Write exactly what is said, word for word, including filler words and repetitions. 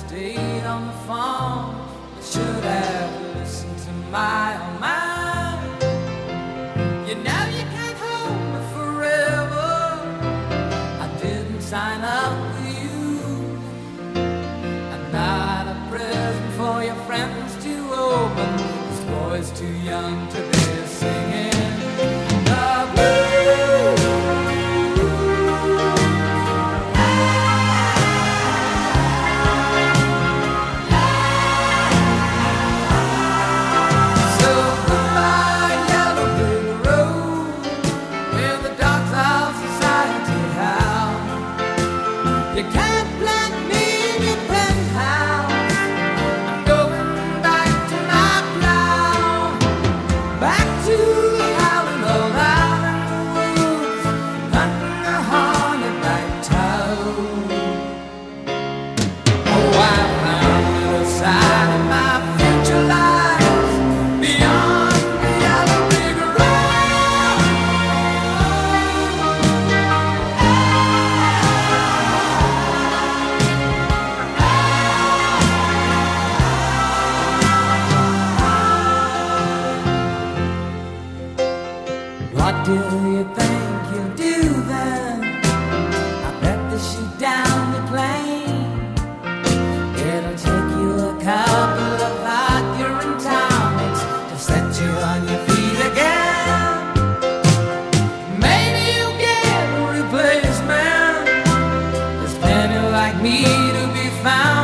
stayed on the phone. I should have listened to my own mind. You know you can't hold me forever. I didn't sign up with you. I'm not a present for your friends to open. This boy's too young to be singing the blues. You can't plant me in your penthouse. I'm going back to my plow, back to the howling old out in the woods, hunting a hornet-like toad. Oh, I found the other side of my future lies beyond the yellow brick road. What do you think you'll do then? I bet they shoot down the plane. It'll take you a couple of hot urine tonics to set you on your feet again. Maybe you'll get a replacement. There's plenty like me to be found.